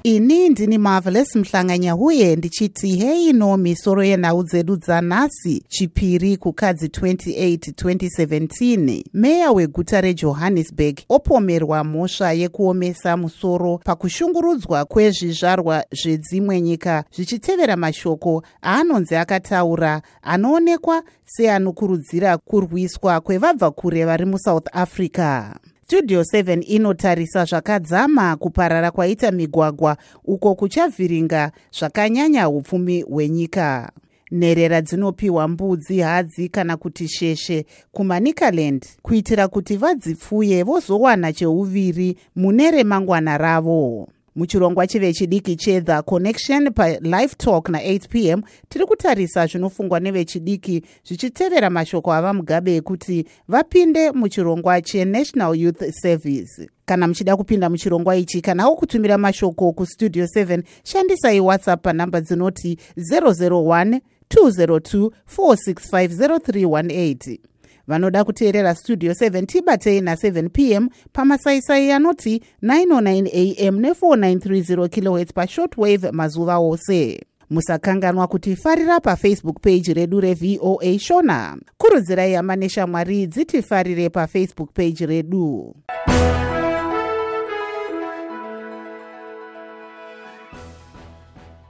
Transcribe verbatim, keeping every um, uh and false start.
Ini ndini Marvelous Mhlanganya huye ndichiti hei no misoro yenhau dzedu dzanhasi chipiri kukadzi twenty-eight twenty seventeen. Meya weguta reJohannesburg opomerwa mhosva yekuomesa musoro pakushungurudzwa kwezvizvarwa zvedzimwe nyika zvichitevera mashoko aanonzi akataura anoonekwa seanokurudzira kurwiswa kwevabvakure vari muSouth Africa. Studio seven inotarisa zvakadzama kuparara kwaita migwagwa uko kuchavhiringa zvakanyanya upfumi hwenyika. Nherera dzinopiwa mbudzi, hadzi kana kuti sheshe kuManicaland kuitira kuti vadzipfuye vozowana cheuviri mune remangwana ravo. Muchirongwa chive chidiki cheThe Connection paLive Talk na eight p m tiri kutarisa zvinofungwa nevechidiki zvichitevera mashoko ava Mugabe ekuti vapinde muchirongwa cheNational Youth Service. Kana muchida kupinda muchirongwa ichi kanawo kutumira mashoko kuStudio seven, shandisai WhatsApp panhamba dzinoti zero zero one two zero two four six five zero three one eight. Vanoda kuteerera Studio seven tibatei na seven p m pamasaisai anoti nine oh nine a m ne four nine three zero kilohertz pashortwave mazuva ose. Musakanganwa kuti farira paFacebook page redu reV O A Shona. Kurudzirai hama neshamwari dzitifarire paFacebook page redu.